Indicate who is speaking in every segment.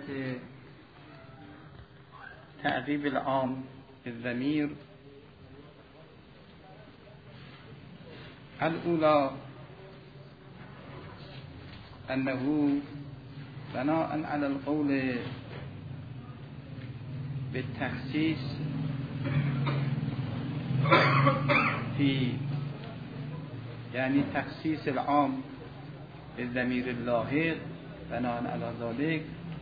Speaker 1: تعقیب العام الضمیر الأولى أنه بناء على القول بالتخصيص في يعني تخصيص العام بالضمير اللاحق بناء على ذلك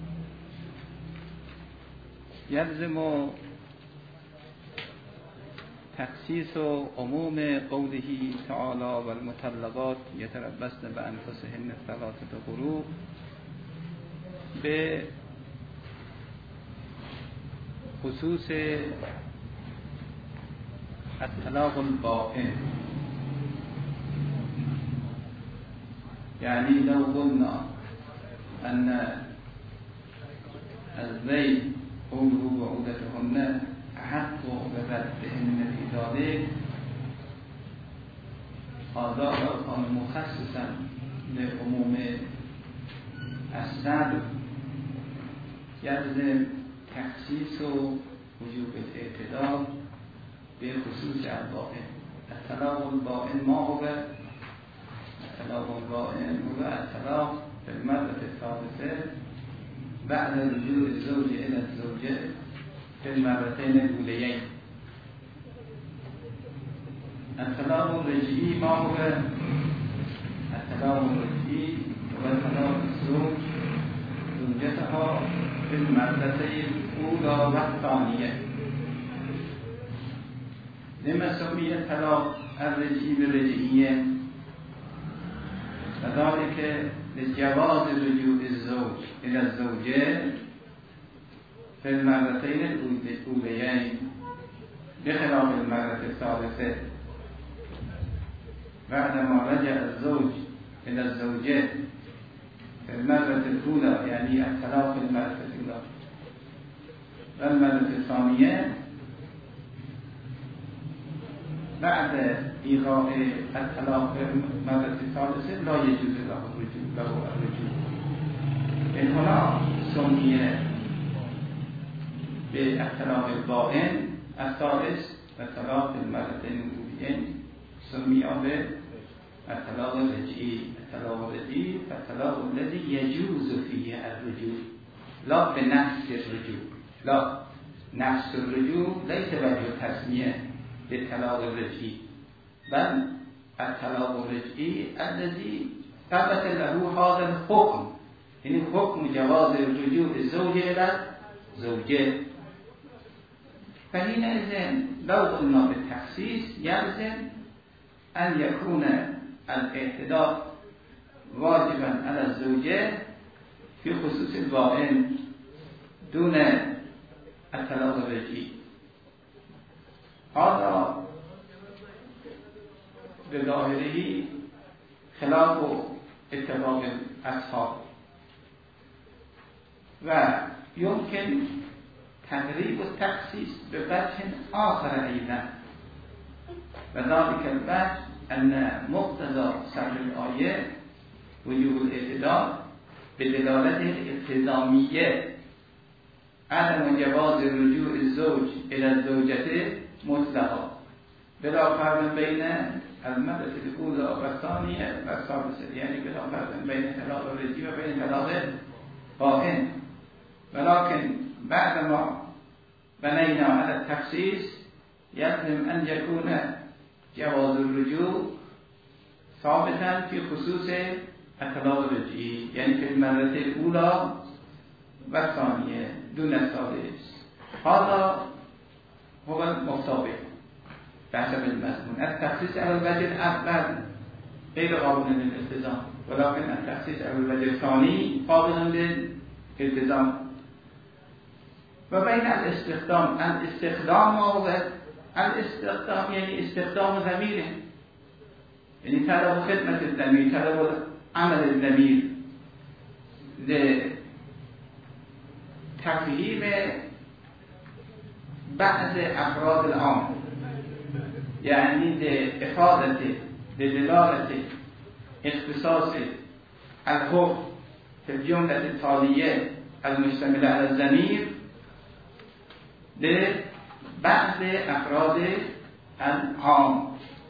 Speaker 1: يلزم تخصيص عموم قوله تعالى والمطلقات يتربصن بأنفسهن ثلاثة قروء بخصوص الطلاق البائن. يعني لو قلنا أن الزوج قوله وعودتهن أحق بردهن في ذلك هذا كان مخصصا لعموم السبب يلزم تخصيص وجوب الاعتدال بخصوص البائن. الطلاق البائن ما هو؟ الطلاق البائن هو الطلاق في المرة الثالثة بعد رجوع الزوج إلى الزوجة في المرتين الأوليين. الطلاق الرجعي ما هو؟ الطلاق الرجعي هو طلاق الزوج زوجتها في المرتين الأولى والثانية. لما سمي الطلاق الرجعي بالرجعية؟ وذلك لجواز رجوع الزوج إلى الزوجة في المرتين الأوليين بخلاف المرة الثالثة بعدما رجع الزوج إلى الزوجة في المرة الأولى، يعني الطلاق في المرة الأولى، والمرة الثانية بعد إيقاع الطلاق في المرة الثالثة لا يجوز له الرجوع. من هنا سمي بالطلاق البائن الثالث والطلاق في المرتين الأوليين سمي بالطلاق الرجعي. الطلاق الرجعي فالطلاق الذي يجوز فيه الرجوع لا بنفس الرجوع. لا، نفس الرجوع ليس وجه تسمية بالطلاق الرجعي، بل الطلاق الرجعي الذي ثبت له هذا الحكم، يعني حكم جواز رجوع الزوج إلى زوجه. فحينئذ لو قلنا بالتخصيص يلزم أن يكون الاعتداء واجبا على الزوجة في خصوص البائن دون الطلاق الرجعي. هذا بظاهره خلاف اتفاق الأصحاب، ويمكن تقريب التخصيص بوجه آخر أيضا، وذلك الوجه أن مقتضى صدر الآية وجوب الاعتداء بدلالته الالتزامية عدم جواز رجوع الزوج إلى الزوجة مطلقا بلا فرق بين المرة الأولى والثانية والثالثة، يعني بلا فرق بين طلاق الرجعي وبين طلاق البائن. ولكن بعدما بنينا على التخصيص يلزم أن يكون جواز الرجوع ثابتا في خصوص الطلاق الرجعي، يعني في المرة الأولى والثانية دون الثالث. هذا هو المطابق بحسب المضمون. التخصيص على الوجه الأول غير قابل للالتزام، ولكن التخصيص على الوجه الثاني قابل للالتزام. وبين الاستخدام الاستخدام يعني استخدام ضمير، يعني طلب خدمة الضمير، طلب عمل الضمير لتفهيم بعض أفراد العام، يعني لإفادة لدلالة اختصاص الحكم في الجملة التالية المشتمل على الضمير لبعض افراد العام.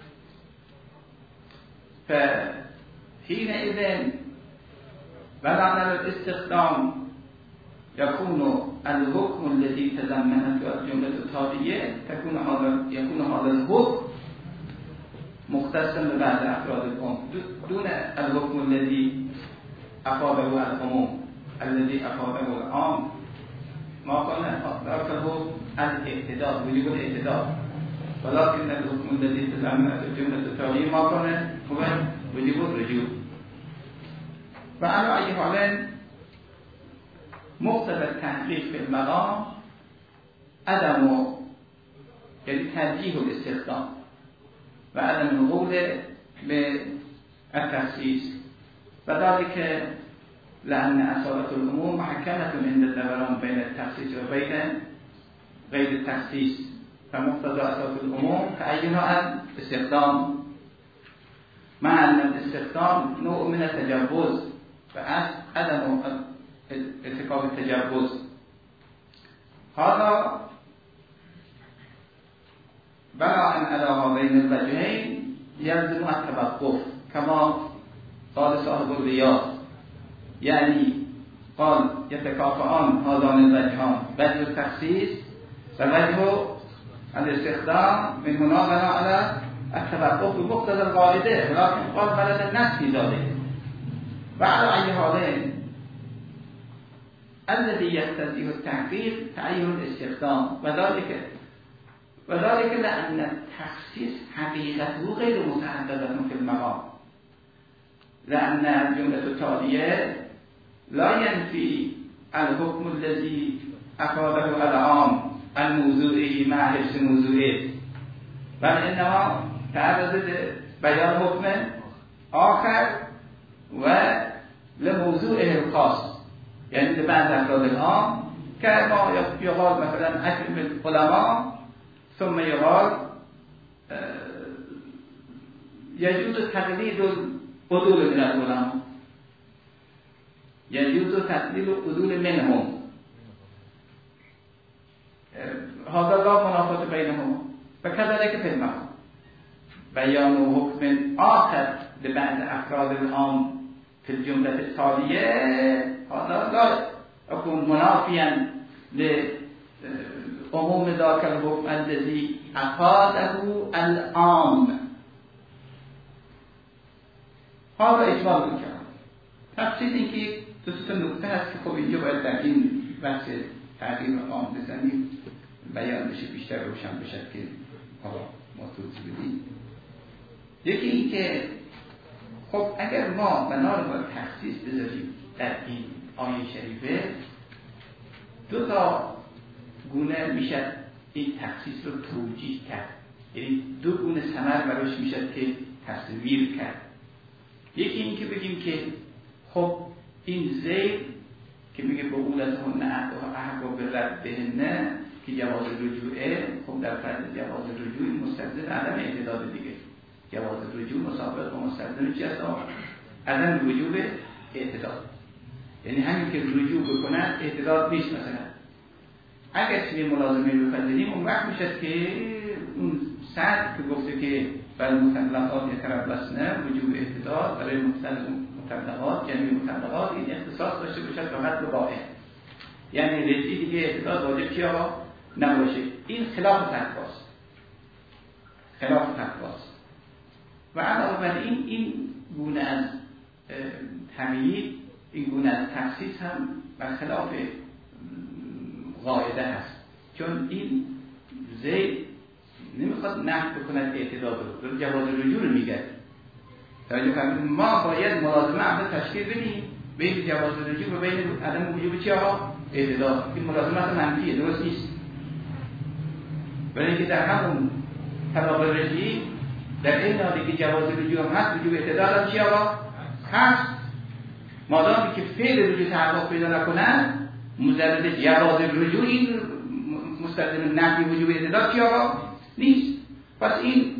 Speaker 1: فحينئذ بلغنا الاستخدام يكون الحكم الذي تضمنته الجملة التالية يكون هذا الحكم مختصا ببعض افراد العام دون الحكم الذي افاده العموم الذي افاده العام. ما كان ذكره الاعتداد وجوب الاعتداد، ولكن الحكم الذي تضمنته الجملة التالية ما كان هو وجوب الرجوع. وعلى أي حال مقتضى التحقيق في المقام عدم يعني ترجيح الاستخدام وعدم القول بالتخصيص، وذلك لأن أصالة العموم محكمة عند الدوران بين التخصيص وبين غير التخصيص، فمقتضى أصالة العموم تعينها الاستخدام، مع أن الاستخدام نوع من التجاوز وعدم ارتكاب التجاوز. هذا بناء على هذين الوجهين يلزم التوقف كما قال صاحب الرياض، يعني قال يتكافئان هذان الوجهان، وجه التخصيص ووجه الاستخدام، من هنا بناء على التوقف بمقتضى القاعدة، ولكن قال بلد الناس في ذلك. وعلى أي حال الذي يقتضيه التحقيق تعين الاستخدام، وذلك لأن التخصيص حقيقته غير متعددة في المقام، لأن الجملة التالية لا ينفي الحكم الذي أفاده العام الموضوعي مع حفظ موضوعه، بل إنما تعرض بيان حكم آخر ولموضوعه الخاص، يعني لبعض أفراد العام كما يقال مثلا أكرم العلماء، ثم يقال يجوز تقليد العدول من العلماء، يجوز تقليد العدول منهم، هذا لا منافاة بينهم. وكذلك في المقام بيان حكم آخر لبعض أفراد العام في الجملة التالية هذا لا يكون منافيا لعموم ذاك الحكم الذي أفاده العام. هذا إجمال الكلام. تفصیل اینکه دو تا نکته هست که خب اینجا باید در این بحث تعریف عام بزنیم بیان بشه، بیشتر روشن بشه که حالا ما توضیح بدیم. یکی این که خب اگر ما بنا رو باید تخصیص بذاریم در این آیه شریفه، دو تا گونه میشه این تخصیص رو توجیه کرد، یعنی دو گونه ثمر براش میشه که تصویر کرد. یکی این که بگیم که خب این زید که میگه به اول از هن احقا به رد بهنه که جواز رجوعه، خب در فرض جواز رجوع مستلزم عدم اعتداد دیگه. جواز رجوع مسابق و مستلزم چی هست؟ عدم وجوب اعتداد، یعنی همین که رجوع بکنن اعتداد نیست. مثلا اگر چیزی ملازمه بپذیریم اون وقت میشه که اون سر که گفته که برای مطلقات یتربصن وجوب اعتداد، برای مطلقات جمعی مطلقات این اختصاص داشته باشد فقط به واقع، یعنی رجی دیگه اعتداد واجب چی آقا نباشه. این خلاف تقواست، خلاف تقواست. و علاوه بر این گونه از تمییز، این گونه از تخصیص هم برخلاف قاعده هست، چون این زید نمیخواد نفی بکند اعتداد رو، جواز رجوع رو میگه. توجه کنید ما باید ملازمه اول تشکیل بدیم بین جواز رجوع و بین عدم وجوب چی آقا اعتداد. این ملازمت منفیه، درست نیست. برای اینکه در همون طلاق رجعی در این حالی که جواز رجوع هم هست وجوب اعتداد هم چی آقا هست. مادامی که فعل رجوع تحقق پیدا نکنن مجرد جواز رجوع این مستلزم نفی وجوب اعتداد چی آقا نیست. پس این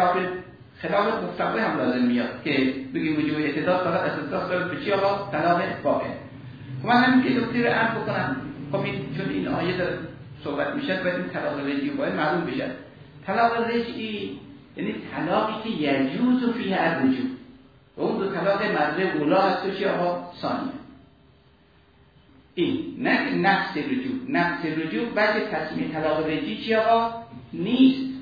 Speaker 1: خلاف مقتضی هم لازم میاد که بگیم وجوب اعتداد فقط اساس داره به چی آقا طلاق واقع. من همین که نکته رو عرض بکنم. خب چون این آیه داره صحبت میشه باید این طلاق رجعی باید معلوم بشه. طلاق رجعی یعنی طلاقی که یجوز فیه الرجوع. اون دو طلاق مرد اولا هست و چی آقا ثانیه. این نه نفس رجوع. نفس رجوع بعد تصمیم طلاق رجعی چی آقا نیست.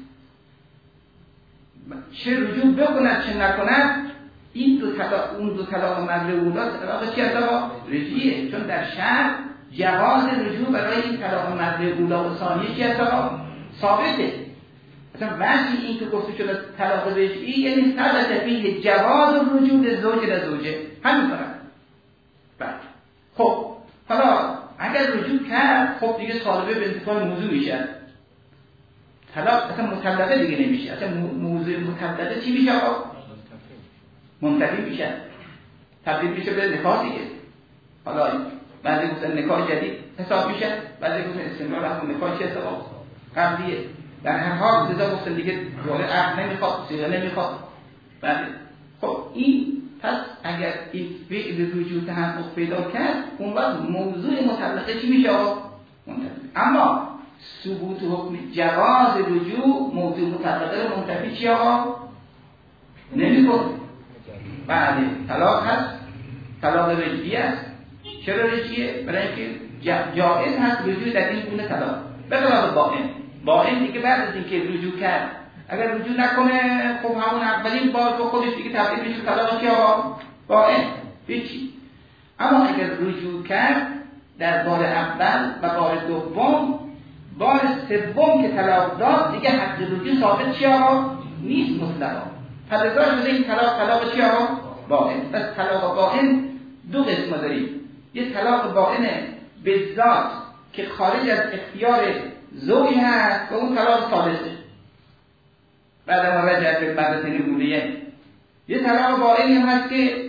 Speaker 1: چه رجوع بکند چه نکند این دو طلاق اون دو طلاق مرد اولا طلاق چی آقا رجعیه. چون در شرع جواز رجوع برای این طلاق مرد اولا و ثانیه چی آقا ثابته. مثلا وقتی این که گفته شده طلاق رجعی یعنی ثبت فیه جواز رجوع لزوج لزوجه همین فرق. بله خب حالا اگر رجوع کرد خب دیگه صالبه به انتفاع موضوع میشه. طلاق اصلا مطلقه دیگه نمیشه. اصلا موضوع مطلقه چی میشه آقا؟ منتفی میشه. تبدیل میشه به نکاح دیگه. حالا بعضی گفتن نکاح جدید حساب میشه، بعضی گفتن استمرار همون نکاح چه حساب قبلیه. در هر حال رضا گفتن دیگه دوره عقد نمیخواد، صیغه نمیخواد. بله خب این پس اگر این فعل رجوع تحقق پیدا کرد اون وقت موضوع مطلقه چی میشه آقا؟ منتفی. اما ثبوت حکم جواز رجوع موضوع مطلقه رو منتفی چی آقا؟ نمیکنه. بله طلاق هست، طلاق رجعی است. چرا رجعیه؟ برای اینکه جائز هست رجوع در این گونه طلاق. به خلاف باین دیگه بعد از اینکه رجوع کرد اگر رجوع نکنه خب همون اولین بار با خودش دیگه تبدیل میشه طلاق چی آقا؟ باین هیچی. اما اگر رجوع کرد در بار اول و بار دوم، بار سوم که طلاق داد دیگه حق رجوع ثابت چی آقا؟ نیست مطلقا. فلذا شده این طلاق چی آقا؟ باین. پس طلاق باین دو قسم داریم. یه طلاق باین به ذات که خارج از اختیار زوج هست و اون طلاق ثابته بعد ما رجعت به مدرسه بولیه. یه طلاق باینی هم هست که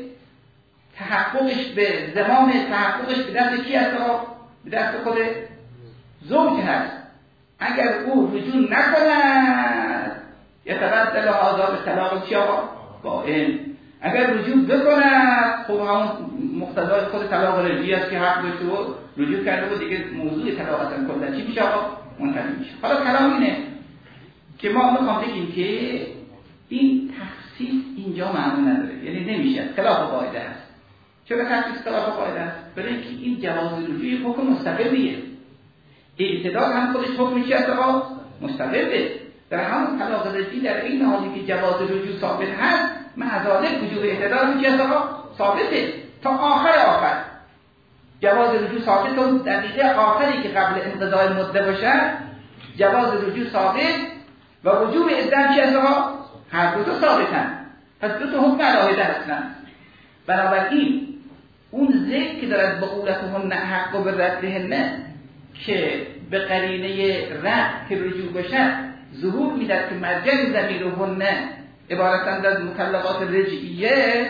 Speaker 1: تحققش به زمان تحققش به دست کی هست؟ به دست خود زوج هست. اگر او رجوع نکند یتبدل هذا به طلاق چی آقا؟ باین. اگر رجوع بکند خب همون مقتضای خود طلاق رجعی است که حق داشته و رجوع کرده و دیگه موضوع طلاق اصلا کلا چی میشه آقا؟ منتفی میشه. حالا کلام اینه که ما میخوام بگیم که این تخصیص اینجا معنی نداره، یعنی نمیشه، خلاف قاعده است. چرا تخصیص خلاف قاعده است؟ برای اینکه این جواز رجوع حکم مستقلیه. اعتدال هم خودش حکم چی است آقا؟ مستقله. در همون طلاق رجعی در این حالی که جواز رجوع ثابت هست معذالک وجوب اعتدال چی است آقا؟ ثابته تا آخر. جواز رجوع ثابت و دقیقه آخری که قبل انقضای مدت باشه جواز رجوع ثابت و وجوب عدت چی است آقا؟ هر دو تا ثابتن. پس دو تا حکم علاهده هستن. بنابراین اون ذکر که دارد بقولتهن حق و به ردهن که به قرینه رد که رجوع بشه ظهور میداد که مرجع ضمیرهن عبارتند از مطلقات رجعیه،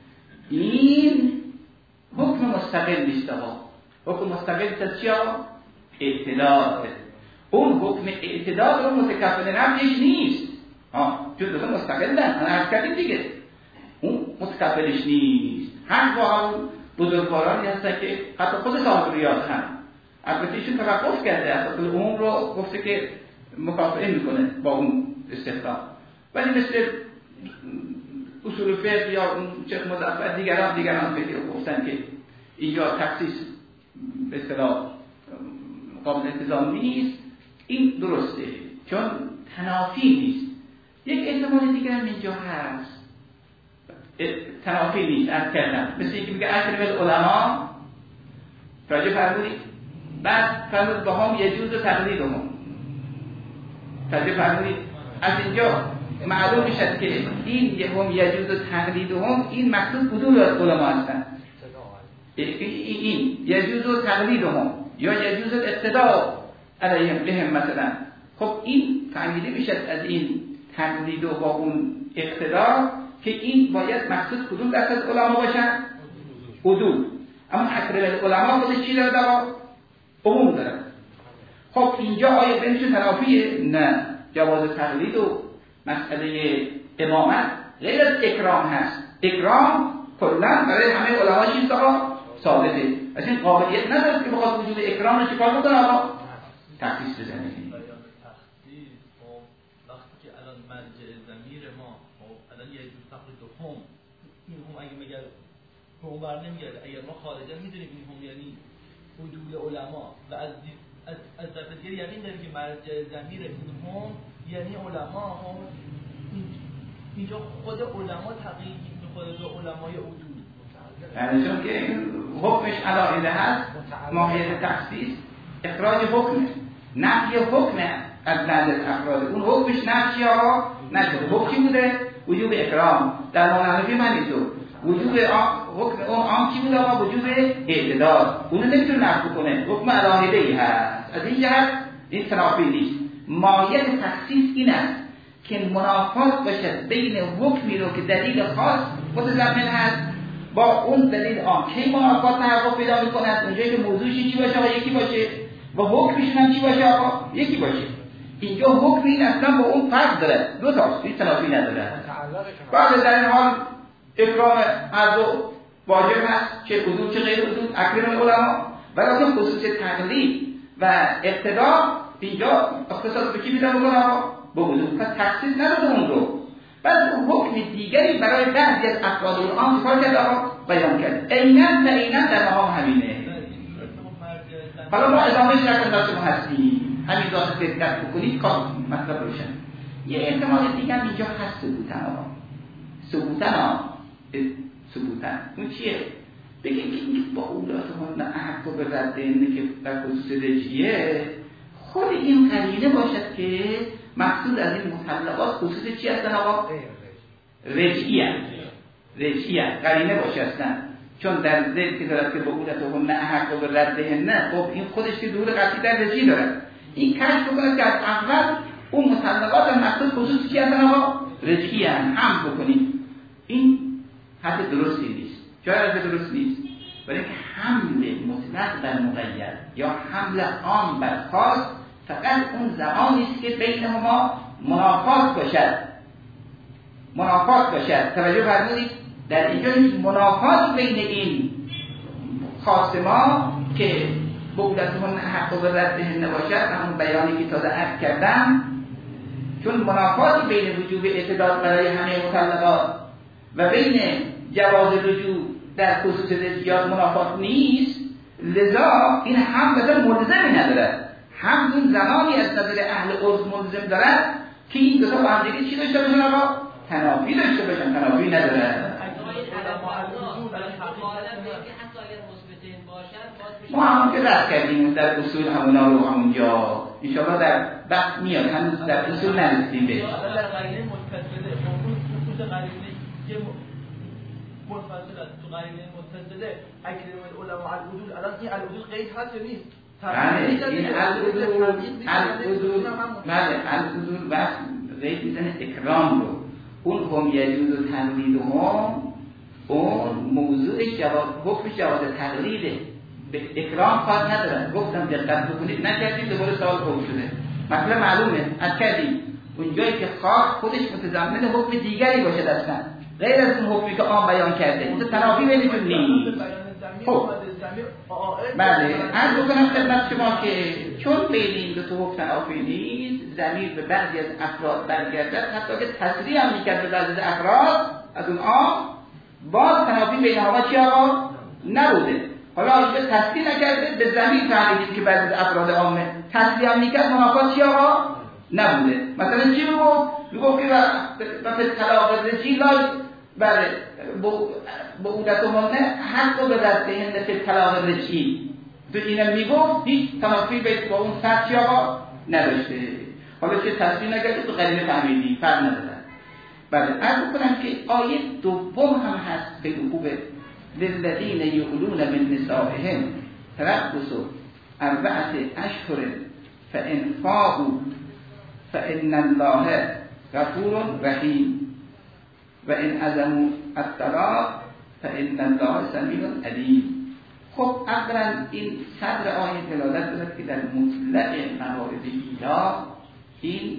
Speaker 1: این حکم مستقل نیست آقا. حکم مستقل است چی آقا؟ اعتدال. اون حکم اعتدال رو متکفل نفعش نیست. چون دو مستقل نه، من عرض کردیم دیگه. اون متکفلش نیست. هم با هم بزرگوارانی هستن که حتی خود صاحب ریاض هم البته ایشون توقف کرده، اصلا اون رو گفته که مکافئه میکنه با اون استخدام. ولی مثل اصول فقه یا شیخ مظفر دیگران فکر گفتن که اینجا تخصیص به اصطلاح قابل التزام نیست. این درسته چون تنافی نیست. یک احتمال دیگر هم اینجا هست، تنافی نیست از کردن، مثل اینکه میگه اکرم العلماء راجع فرمودید بعد فرمود با هم یجوز تقلید هم راجع فرمودید از اینجا معلوم میشد که این هم یجوز تقلید هم این مقصود کدوم علماء هستن؟ این یجوز تقلید هم یا یجوز اقتداء علیهم بهم مثلا. خب این فهمیده میشد از این تقلید و با اون اقتداء که این باید مقصود کدوم دست از علما باشن؟ عدول. اما اکرم العلماء خودش چی داره دارا؟ عموم داره. خب اینجا آیا بینشون تنافیه؟ نه. جواز تقلید و مسئله امامت غیر از اکرام هست. اکرام کلا برای همه علما چیست آقا؟ ثابته. از این قابلیت نداره که بخواد وجود اکرام رو چیکار بکنه آقا تخصیص بزنه.
Speaker 2: وقتی که الان مرجع ضمیر ما الان یه فقر دوم این هم اگه مگر هم بر نمیگرده، اگر ما خارجا میدونیم این هم یعنی حدود علما و از طرف دیگه یقین داریم که مرجع ضمیر این هم یعنی علما هم اینجا خود علما تقیید خود علمای حدود
Speaker 1: یعنی چون که حکمش علاقه هست ماهیت تخصیص اخراج حکمه نفی حکمه از بعد افراد اون حکمش نفی آقا نشده. حکمی بوده وجوب اکرام در معنوی من اینطور وجوب حکم اون عام چی بوده آقا وجوب اعتدال اونو نمیتونه نفی کنه حکم علاقه ای هست. از این جهت این تنافی نیست. ماهیت تخصیص این است که منافات باشد بین حکمی رو که دلیل خاص متضمن هست با اون دلیل عام. کی منافات تحقق پیدا می‌کند؟ اونجایی که موضوعش چی باشه آقا یکی باشه و حکمش هم چی باشه آقا یکی باشه. اینجا حکم این اصلا با اون فرق داره، دو تاست، هیچ تنافی نداره. بعد در این حال اکرام هر دو واجب هست، چه حضور چه غیر حضور اکرام العلماء، ولی خصوص تقلید و اقتدا اینجا اختصاص به کی میدن العلماء با حضور. پس تخصیص نداره اون رو. بعد حکم دیگری برای بعضی از افراد العام چیکار کرد آقا بیان کرد. عیناً در مقام همینه. حالا ما ادامهش رفتن در شما هستیم همین ذات دقت بکنید کار مطلب روشن. یه احتمال دیگه هم اینجا هست ثبوتن اون چیه؟ بگیم که این با اولاد هم نه احق و به رد اینه که در خصوص رجعیه خود این قرینه باشد که مقصود از این مطلقات خصوص چی هستن آقا؟ رجعیه قرینه باشه هستن. چون در ذکر که دارد که با اولاد هم نه احق و به رد نه خب این خودش که ظهور قطعی در رجعی دارد. این کشف بکنه که از اول اون مطلقات مقصود خصوص چی هستن آقا؟ رجعیه هم بکنیم. این حد درستی نیست. جای حد درست نیست. برای اینکه حمل مطلق بر مقید یا حمل عام بر خاص فقط اون زمانی است که بینهما منافات باشد. توجه فرمودید در اینجا هیچ منافات بین این خاص ما که بودتون حق و ردهن نباشد، همون بیانی که تازه عرض کردم، چون منافاتی بین وجوب اعتداد برای همه مطلقات و بین جواز رجوع در خصوص رجعیات منافات نیست، لذا این هم مثلا ملزمی نداره. هم اون زمانی از نظر اهل عرف ملزم دارد که این دو تا با هم دیگه چی داشته باشن آقا؟ تنافی داشته باشن. تنافی نداره. ما همون که رد کردیم در اصول همونا رو همونجا انشاءالله در بحث میاد، هنوز در اصول نرسیدیم بهش.
Speaker 2: منفصل است تو قرینه متصله اکرم العلماء العدول. الان این العدول قید هست یا نیست؟
Speaker 1: بله العدول وقت قید میزنه اکرام رو. اون هم یجوز و تقلید هم اون موضوعش حکمش جواز تقلیده، به اکرام خواهد ندارن. گفتم دقت بکنید نکردیم دوباره سوال خوب شده. مثلا معلومه از کردیم اون جایی که خاص خودش متضمن حکم دیگری باشه اصلا غیر از اون حکمی که آن بیان کرده اون تنافی بینشون نیست. خب بله عرض بکنم خدمت شما که چون بین این دو تا حکم تنافی نیست، ضمیر به بعضی از افراد برگردد، حتی که تصریح هم میکرد به بعضی از افراد از اون باز تنافی بین ها چی آقا نبوده. حالا اگه تصریح نکرده به ضمیر فهمیدید که بعضی از افراد عامه تصریح هم میکرد منافات چی آقا نبوده. مثلا چی میگفت که مثل طلاق رجعی بله بعودتهن حق به دستهن مثل طلاق رجعی تو اینم میگفت هیچ تنافی بیت با اون سرچی آقا نداشته. حالا چه تصریح نکرده تو قرینه فهمیدی فرق نداره. بله عرض کنم که آیه دوم هم هست خیلی خوبه. للذین یؤلون من نسائهم تربص 4 اشهر فإن فاءوا فإن الله غفور رحیم و ان عزموا الطلاق فإن الله سمیع علیم. خب اولا این صدر آیه دلالت دارد که در مطلق موارد ایلا این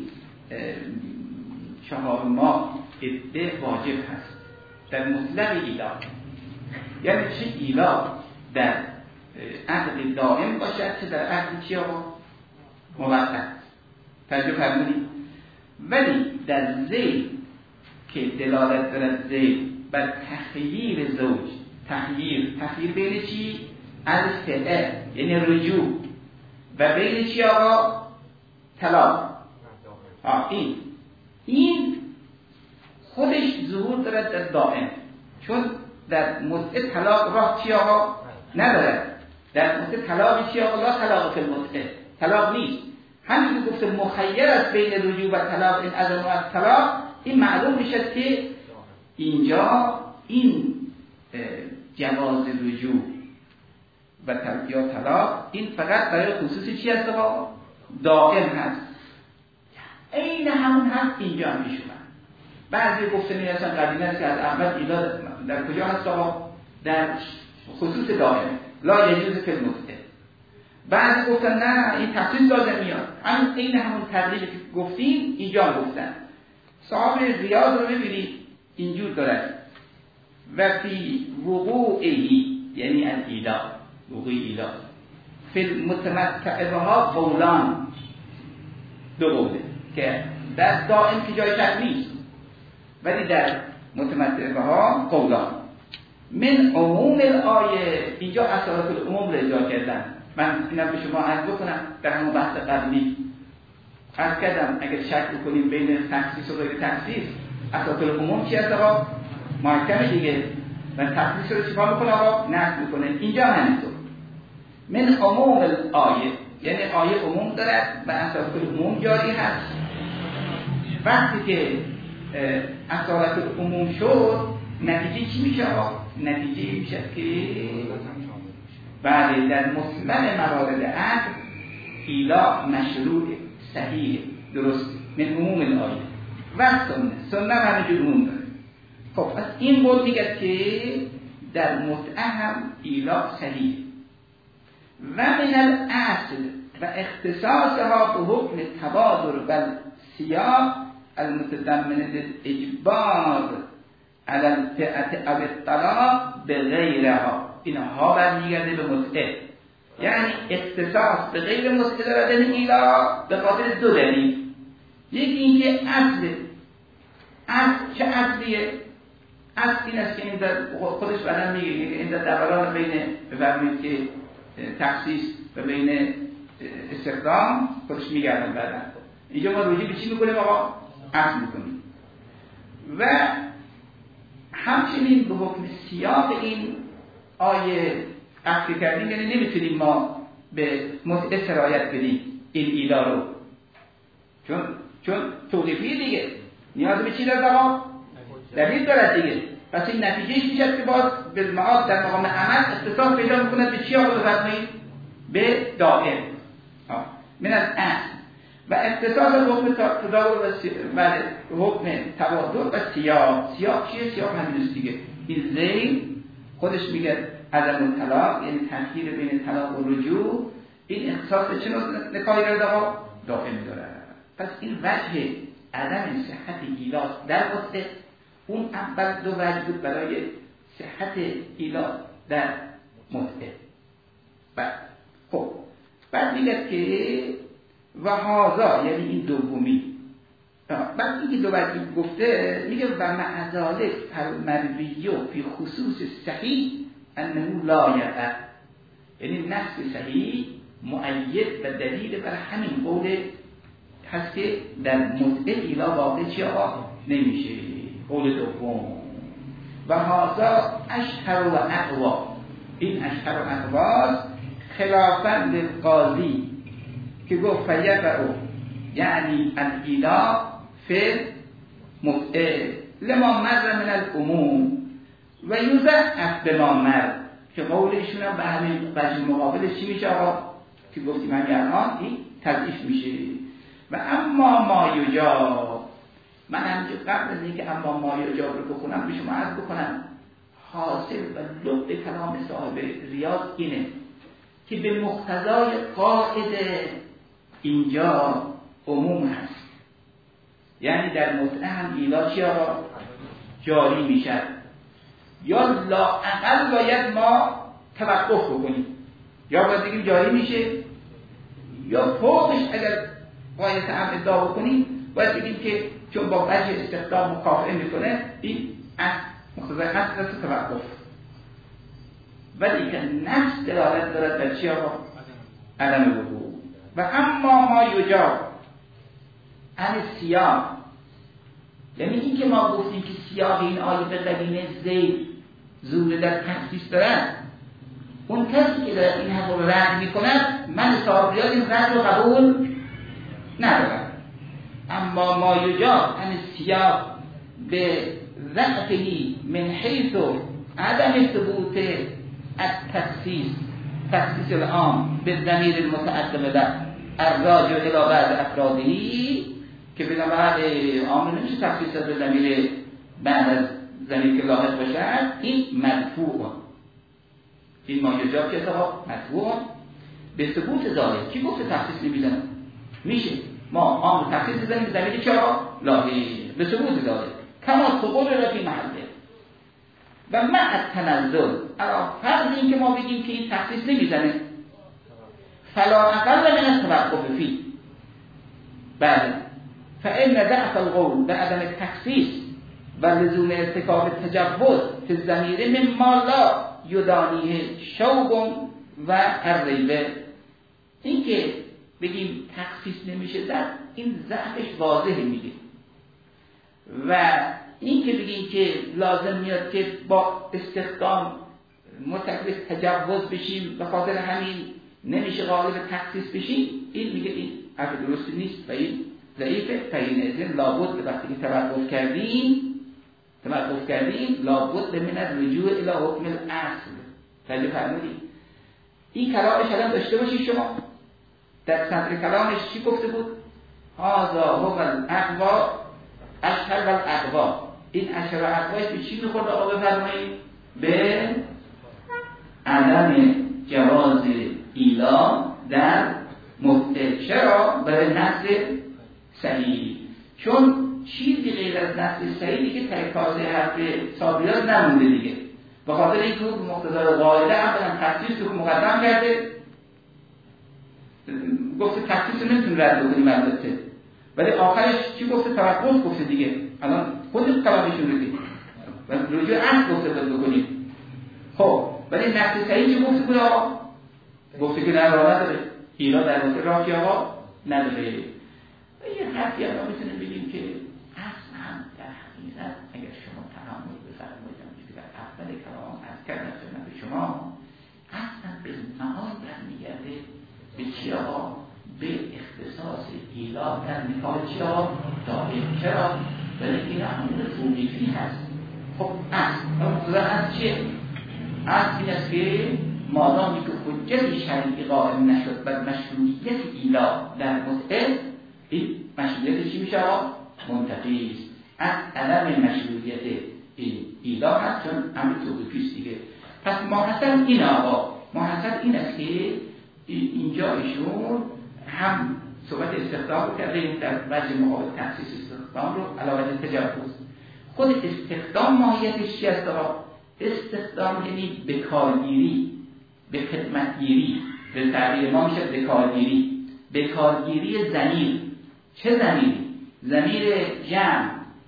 Speaker 1: 4 ماه عده واجب هست در مطلق ایلا. یعنی چه ایلا در عقد دائم باشد چه در عقد چی آقا؟ موقت. توجه فرمودید؟ ولی در ذیل که دلالت دارد ذیل بر تخییر زوج، تخییر بین چی؟ الفعل یعنی رجوع و بین چی آقا؟ طلاق. این خودش ظهور دارد در دائم، چون در متعه طلاق راه چی آقا؟ ندارد. در متعه طلاق چی آقا؟ لا طلاق فی المتعه، طلاق نیست. همین که گفته مخیر است بین رجوع و طلاق، این عدم و طلاق، این معلوم میشد که اینجا این جواز رجوع و یا طلاق این فقط برای خصوص چی هست آقا؟ دائم هست. این همون هست اینجا هم میشونن. بعضی گفته میرسن قدیمه است که از اول ایلا در کجا هست آقا؟ در خصوص دائم، لا یجوز فی المتعه. بعضی گفتن نه این تخصیص لازم میاد. این همون تقریبی که گفتیم اینجا گفتن. صاحب ریاض رو ببینید اینجور دارد و فی وقوعهی یعنی الایلا، وقوع ایلا فی المتمتع بها قولان، دو قوله که در دائم که جای شک نیست، ولی در متمتع بها قولان. من عموم الآیه، اینجا اصالت العموم را اجرا کردن. من اینم به شما عرض بکنم در همون بحث قبلی عرض کردم اگر شک بکنیم بین تخصیص و غیر تخصیص، اصالت العموم چی هست آقا؟ محکمه دیگه. و تخصیص رو چیکار میکنه آقا؟ نقض میکنه. اینجا همینطور. من عموم الآیه یعنی آیه عموم دارد و اصالت العموم جاری هست. وقتی که اصالت العموم شد نتیجه چی میشه آقا؟ نتیجه میشه که بعد در مسلم موارد عقد ایلا مشروع صحیح درست من عموم الآیه و سنه همینجور عموم داره. خب از این بود میگه که در متعه هم ایلا صحیح و من الاصل و اختصاصها به حکم تبادر و سیاق المتضمن للاجبار علی الفئه او الطلاق بغیرها. اینها برمیگرده به متعه، یعنی اختصاص به غیر متعه دارد ایلا به خاطر دو دلیل. یکی اینکه اصل چه اصلیه؟ اصل این است که این خودش بعدن میگه که این در دوران بین بفرمایید که تخصیص و بین استخدام خودش میگردن. بعدن اینجا ما روجی به چی میکنیم آقا؟ اصل میکنیم. و همچنین به حکم سیاق این آیه عقل کردیم، یعنی نمیتونیم ما به متعه سرایت بدیم این ایلا رو، چون توقیفی دیگه نیاز به چی دارد آقا؟ دلیل دارد دیگه. پس این نتیجهش میشد که باز بالمعاد در مقام عمل اختصاص پیدا میکند به چی آقا بفرمایید؟ به دائم من از اصل و اختصاص حکم تداول و حکم تبادل و سیاق. سیاق چیه؟ سیاق همینست دیگه. این ذیل خودش میگه عدم الطلاق یعنی تأخیر بین طلاق و رجوع. این اختصاص چه نکاحی دارد آقا؟ دائم دارد. پس این وجه عدم صحت ایلا در متعه، اون اول دو وجه بود برای صحت ایلا در متعه. خب بعد میگه که و هذا یعنی این دومی. بعد اینکه دو وجه گفته میگه و معذالک المرویو فی خصوص صحیح انه لا یقع، یعنی نص صحیح مؤید و دلیل بر همین قول هست که در متعه ایلا واقع چی آقا؟ نمیشه. قول دوم و هذا اشهر و اقوا، این اشهر و اقواز خلافاً للقاضی که گفت فیقع یعنی الایلا فی متعه لما مر من العموم و یضعف بما مر، که قول ایشون هم به همین وجه مقابلش چی میشه آقا؟ که گفتیم همین الان این تضعیف میشه. و اما ما یجاب، من همینجا قبل از اینکه اما ما یجاب رو بخونم به شما عرض بکنم حاصل و لب کلام صاحب ریاض اینه که به مقتضای قاعده اینجا عموم هست، یعنی در متعه هم ایلا چی آقا؟ جاری میشد. یا لااقل باید ما توقف بکنیم، یا باید بگیم جاری میشه، یا فوقش اگر غایت هم ادعا بکنیم باید بگیم که چون با وجه استخدام مکافئه میکنه این مقتضای اصل است توقف. ولی که نفس دلالت دارد در چی آقا؟ عدم وقوع. و اما ما یجاب عن سیاق، یعنی این که ما گفتیم که سیاق این آیه به قرینه زید زور در تخصیص دارد، اون کسی که دارد این حرف رو رد میکند من صابریات این رد رو قبول ندارم. اما ما یجاب عن سیاق به ضعفی من حیث عدم ثبوت التخصیص تخصیص العام به ضمیر المتعدم در الراجع الى بعض افرادی که بنابراین عام نمیشه تخصیص به ضمیر بعد از ضمیر که لاحق باشد، این مرفوع، این ما یجاب که صاحب مرفوع به ثبوت ظاهر. کی گفت تخصیص نمیزنه؟ میشه ما عام تخصیص بزنیم به ضمیر چرا؟ لاحق به ثبوت ظاهر کما ثبوت را فی محله و مع التنزل علا فرض این که ما بگیم که این تخصیص نمیزنه فلا اقل من التوقف فی بعد فإن ضعف القول بعدم التخصیص و لزوم ارتکاب التجوز فی الضمیر مما لا یدانیه شوب و الریبه. این که بگیم تخصیص نمیشه در این ضعفش واضح میگه، و این که بگیم که لازم میاد که با استخدام مرتکب تجوز بشیم به خاطر همین نمیشه قالب تخصیص بشیم، این میگه این حرف درستی نیست و این ضعیفه. فین ازن لابد وقتی که توقف کردیم لابد من الرجوع الی حکم الاصل. توجه فرمودید این کلامش الان داشته باشید شما در صدر کلامش چی گفته بود؟ هذا هو الاقوا اشهر و الاقوا. این اشهر و اقواش به چی میخورد آقا بفرمایید؟ به عدم جواز ایلا در مبتل. چرا؟ برای نص صحیح، چون چیزی غیر از نص صحیحی که تکازه حرف صابریات نمونده دیگه، به خاطر این که مقتضای قاعده اولا تخصیص رو مقدم کرده، گفته تخصیص رو نمیتونیم رد بکنیم البته، ولی آخرش چی گفته؟ توقف گفته دیگه. الان خود کلامشون رو دیگه و رجوع اصل گفته باید بکنیم. خب ولی نص صحیح چی گفته بود آقا؟ گفته که نه راه نداره، اینا در واسه راه که آقا نداره. یه حرفی الان میتونیم بگیم که اصلا در حقیقت اگر شما تحمل بفرمایید که در اول کلام از کردن خدمت شما اصلا به نهان برمیگرده به چی آقا؟ به اختصاص ایلا در نکاح چی آقا؟ دائم. چرا؟ ولی این امور توقیفی هست. خب اصل از چیه؟ اصل این است که مادامی که حجت شرعی قائم نشد و مشروعیت ایلا در متعه، این مشروعیت چی میشه آقا؟ منتفی است. از عدم مشروعیت ایلا هست چون امر توقیفی است دیگه. پس ماحصل این آقا، ماحصل این است که اینجا ایشون هم صحبت استخدام رو کرده در وجه مقابل تخصیص استخدام رو علاوه تجاوز. خود استخدام ماهیتش چی است آقا؟ استخدام یعنی به کارگیری، به خدمتگیری، به تعبیر ما میشه به کارگیری ضمیر. چه ضمیری؟ ضمیر جمع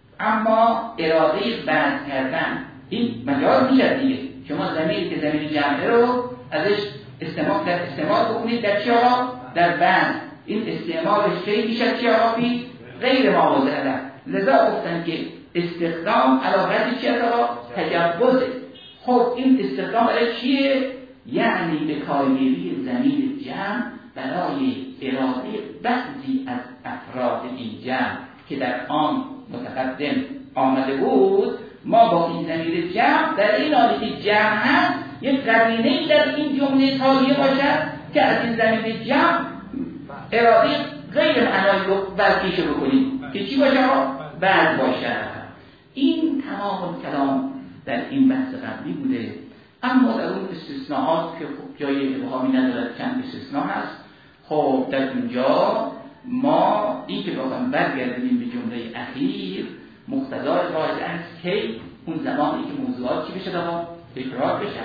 Speaker 1: اما اراده بند کردن. این مجاز میشه دیگه. شما ضمیری که ضمیر جمعه رو ازش استعمال بکنید در چی آقا؟ در بند. این استعمالش خیلی میشه چی آقا؟ غیر معاوضه علم. لذا گفتن که استخدام علاوه چی آقا؟ تجوزه. خب این استخدام برای چیه؟ یعنی به کارگیری ضمیر جمع برای اراده بعضی از افراد این جمع که در آن متقدم آمده بود. ما با این ضمیر جمع در این حالی که جمع هست یک قرینه‌ای در این جمله تالیه باشد که از این ضمیر جمع اراده غیر معنایی رو برکیشه بکنیم که چی باشه؟ بعد باشد. این تمام کلام در این بحث قبلی بوده. اما در اون استثناءات که جای ابهامی ندارد چند استثناء هست. خب در اینجا ما این که بخوایم برگردیم به جمله اخیر مقتضای قاعده است که اون زمانی که موضوعات چی بشه دادا؟ تکرار بشن.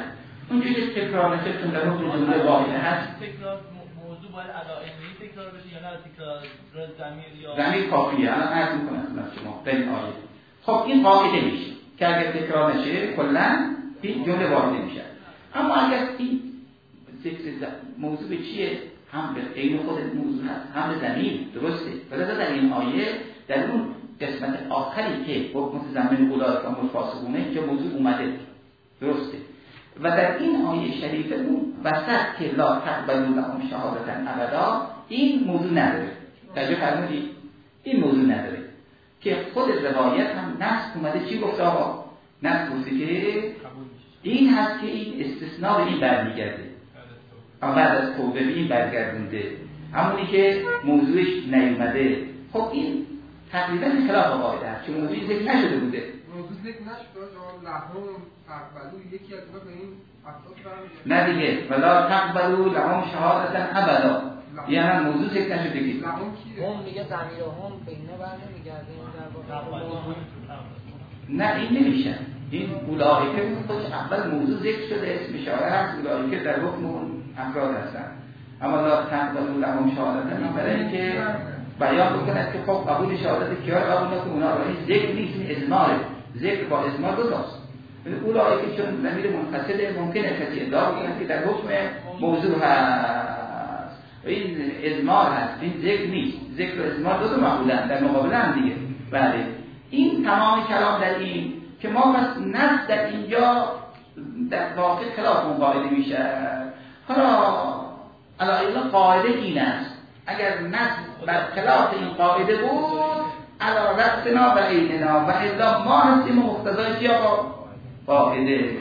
Speaker 1: اونجوری که تکرار نشه چون در اون جمله واحده هست.
Speaker 2: تکرار موضوع باید علائمی تکرار بشه یا نه تکرار ضمیر یا
Speaker 1: ضمیر کافیه. الان عرض می‌کنم خدمت شما در این آیه. خب این قاعده میشه که اگر تکرار نشه کلا این جمله واحده میشه. اما اگر این ذکر موضوع به چیه؟ هم به غیر خود موضوع هست، هم به ضمیر، درسته؟ ولی در این آیه در اون قسمت آخری که حکم متضمن اولئک هم الفاسقونه که موضوع اومده، درسته؟ و در این آیه شریف اون وسط که لا تقبلوا لهم شهادة ابدا این موضوع نداره. توجه فرمودید؟ این موضوع نداره که خود روایت هم نص اومده چی گفته آقا؟ نص گفته که این هست که این استثناء به این برمیگرده. اما بعد از توبه به این برگردونده. همونی که موضوعش نیومده. خب این تقریبا خلاف قاعده است چون موضوعی ذکر نشده بوده.
Speaker 3: موضوع ذکر نشده لهم تقبلوا یکی از به این اساس
Speaker 1: برمیگرده. نه دیگه ولا تقبلوا لهم شهادة ابدا. یعنی موضوع ذکر نشده دیگه.
Speaker 3: لهم کیه؟
Speaker 4: هم میگه ضمیر هم به اینا برنمیگرده این در واقع.
Speaker 1: نه این نمیشه. این اولئک خودش اول موضوع ذکر شده اسم اشاره هست اولئک در حکم اون افراد هستن. اما لا تقبلوا لهم شهادة این برای اینکه بیان بکنه که خب قبول شهادت کیا قبول نکنه اونا رو این ذکر نیست این اضماره. ذکر با اضمار دو تاست. اولئک چون ضمیر منفصله ممکنه کسی ادعا بکنه که در حکم موضوع هست. این اضمار هست این ذکر نیست. ذکر و اضمار دو تا معقولن در مقابل هم دیگه. بله این تمام کلام در این که ما بس نص در اینجا در واقع خلاف اون قاعده میشه. حالا علاوه قاعده این است اگر نص بر خلاف این قاعده بود علا رأسنا و عیننا و الا ما هستیم و مقتضای چی آقا؟ قاعده.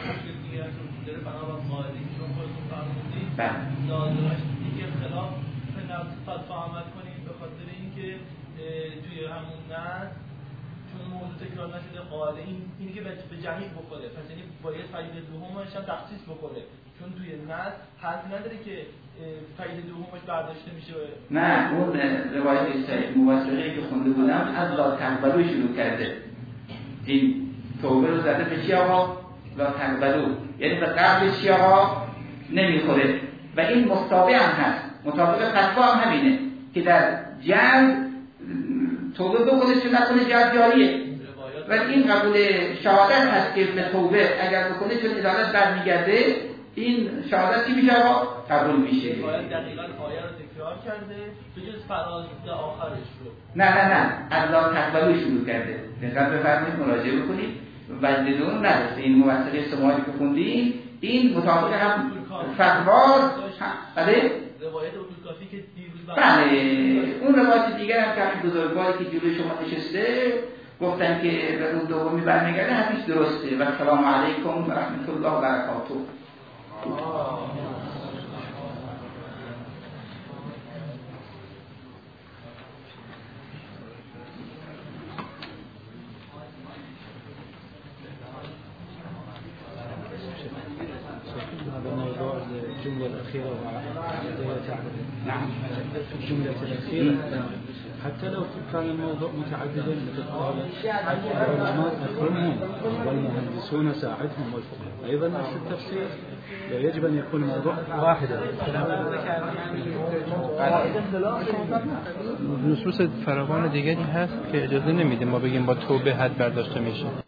Speaker 2: فهمت کنیم به خاطر اینکه توی همون نص چون موضوع تکرار نشده قاعده اینی که به جمعی بخوره پس یعنی باید فعیل دومش هم تخصیص بخوره چون توی نص حرف نداره که فعیل دومش برداشته میشه.
Speaker 1: نه اون روایت صحیح موثقی که خونده بودم از لا تقبلوا شروع کرده. این توبه رو زده به چی آقا؟ لا تقبلوا یعنی به قبل چی آقا؟ نمیخوره و این مطابق هم هست. مطابق فتوا هم همینه که در جلد توبه بکنه چون نکنه جلد جاریه ولی این قبول شهادت هست که به توبه اگر بکنه چون ادالت برمیگرده این شهادت چی میشه آقا؟ قبول میشه.
Speaker 2: باید دقیقاً آیه رو تکرار کرده به جز فراز آخرش رو
Speaker 1: نه از لا تقبلوا شروع کرده. دقت بفرمایید مراجعه بکنید و بدون نرسه این موثقه سماعی که خوندیم این مطابق هم فتوا بله
Speaker 2: روایت اصول کافی که دیروز
Speaker 1: بله اون روایت دیگر هم که همین بزرگواری که جلوی شما نشسته گفتن که به اون دومی برمیگرده همینش درسته و سلام علیکم و رحمت الله و برکاته.
Speaker 5: هذا موضوع الجملة الأخيرة نعم الجملة الأخيرة حتى لو كان الموضوع متعددا مثل قال العلماء أكرمهم والمهندسون ساعدهم والفقهاء أيضا نفس التفسير يجب أن يكون موضوع واحدا.
Speaker 6: نصوص فراوان دیگری هست که اجازه نمیده ما بگیم با توبه حد برداشته میشه.